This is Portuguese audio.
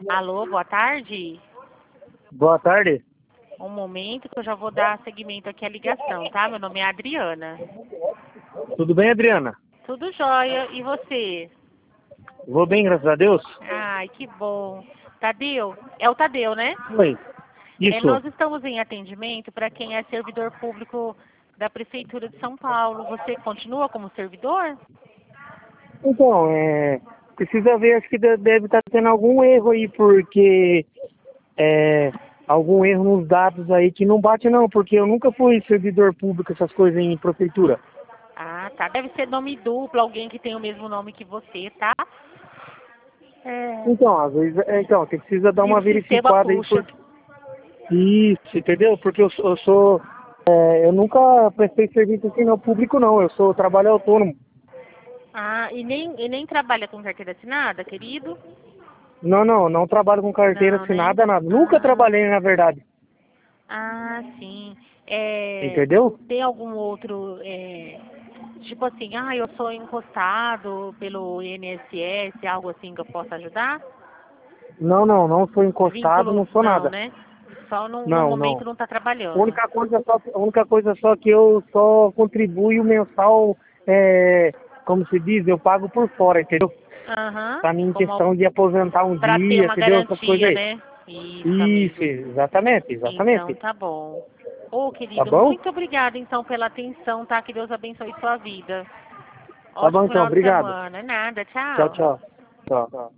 Alô, boa tarde. Boa tarde. Um momento que eu já vou dar seguimento aqui à ligação, tá? Meu nome é Adriana. Tudo bem, Adriana? Tudo jóia. E você? Vou bem, graças a Deus. Ai, que bom. Tadeu? É o Tadeu, né? Oi. Isso. Nós estamos em atendimento para quem é servidor público da Prefeitura de São Paulo. Você continua como servidor? Então, precisa ver, acho que deve estar tendo algum erro aí, porque algum erro nos dados aí que não bate não, porque eu nunca fui servidor público, essas coisas em prefeitura. Ah, tá. Deve ser nome duplo, alguém que tem o mesmo nome que você, tá? Então, às vezes, precisa dar Se uma o sistema verificada aí, puxa. porque... Isso, entendeu? Porque eu nunca prestei serviço assim no público não, eu sou trabalho autônomo. Ah, e nem trabalha com carteira assinada, querido? Não trabalho com carteira Não, né? assinada, nada. Nunca Ah, trabalhei, na verdade. sim. Entendeu? Tem algum outro, tipo assim, eu sou encostado pelo INSS, algo assim que eu possa ajudar? Não sou encostado, Vínculo, não sou não, nada. né? Só no Não. momento não está A trabalhando. única coisa só que eu só contribuo mensal, como se diz, eu pago por fora, entendeu? Aham, Pra mim, em como questão de aposentar um para ter dia, uma entendeu? Essas coisas garantia, aí. né? Isso, Isso, amigo. exatamente, Então, exatamente. tá bom. Ô, Tá querido, bom? muito obrigada, então, pela atenção, tá? Que Deus abençoe sua vida. Tá bom Ótimo então, final de obrigado. semana. Nada, Tchau, tchau. tchau. Tchau.